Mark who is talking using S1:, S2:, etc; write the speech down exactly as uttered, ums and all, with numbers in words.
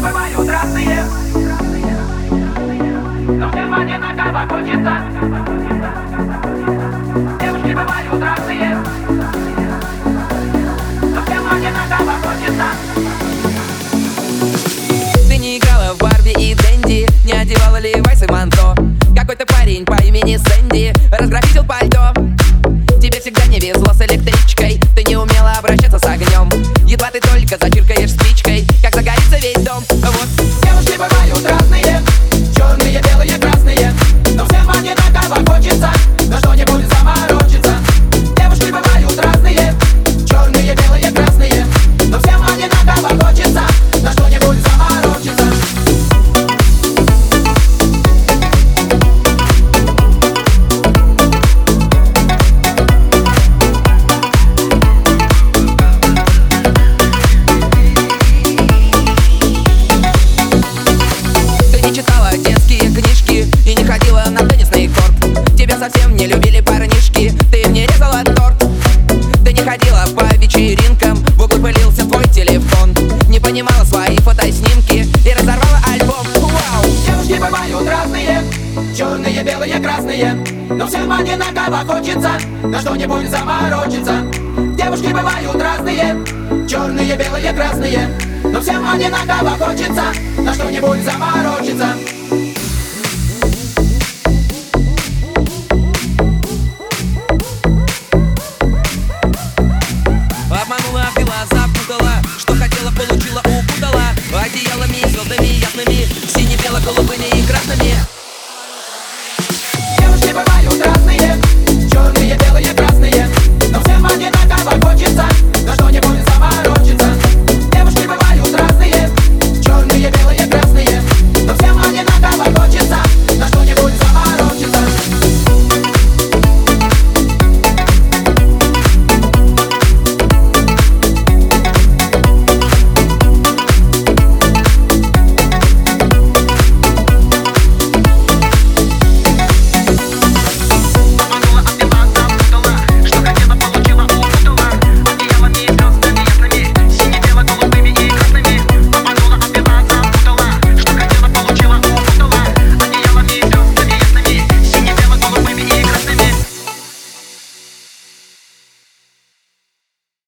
S1: бывают разные, но всем одинаково хочется. Девушки бывают разные, но всем одинаково хочется.
S2: Ты не играла в Барби и Дэнди, не одевала Левайс и манто. Какой-то парень по имени Сэнди разграфитил пальто. Тебе всегда не везло с электричкой, ты не умела обращаться с огнем. Едва ты только зачиркаешь спичкой, как загорится весь дом. Вот.
S1: Девушки бывают разные, черные, белые, красные, но всем одинаково хочется на что-нибудь заморочиться. Девушки бывают разные, черные, белые, красные, но всем одинаково хочется на что-нибудь заморочиться.
S2: Совсем не любили парнишки, ты мне резала торт. Ты не ходила по вечеринкам, в углу пылился твой телефон. Не понимала свои фотоснимки и разорвала альбом. Вау!
S1: Девушки бывают разные, черные, белые, красные, но всем одинаково хочется на что-нибудь заморочиться. Девушки бывают разные, черные, белые, красные, но всем одинаково хочется на что-нибудь заморочиться.